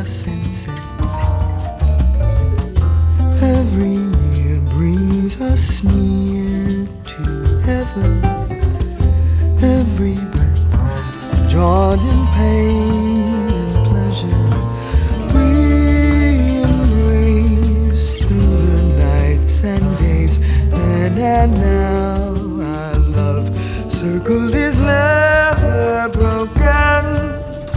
senses. Every year brings us near to heaven. Every breath drawn in pain and pleasure, we embrace through the nights and days. Then and now, our love circle is never broken.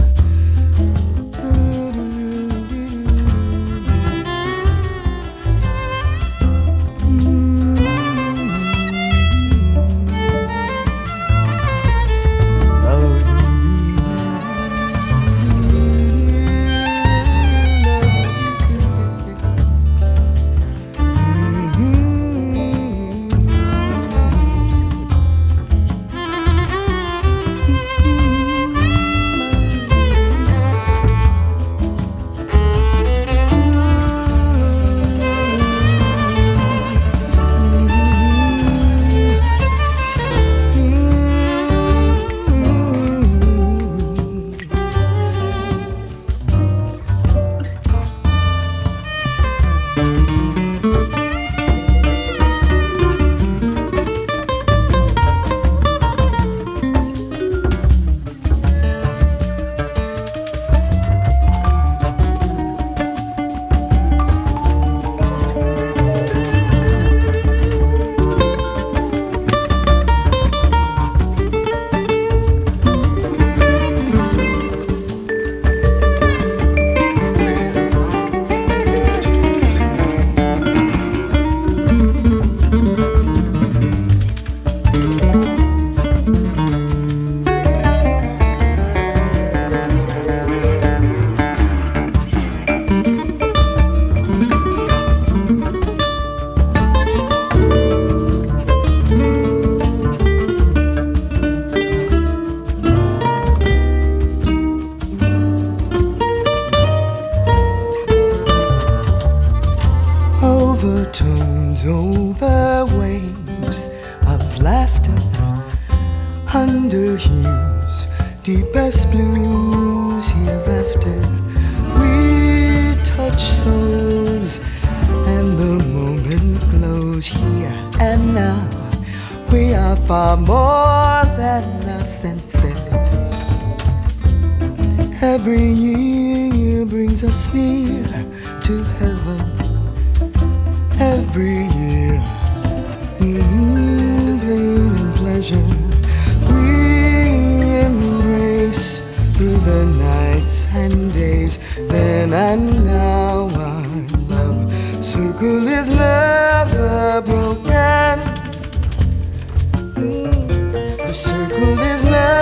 Overtones over waves of laughter, under hues, deepest blues hereafter. We touch souls and the moment glows here and now. We are far more than our senses. Every year brings us near to heaven. Every year, pain and pleasure, we embrace through the nights and days. Then and now, our love circle is never broken. The circle is never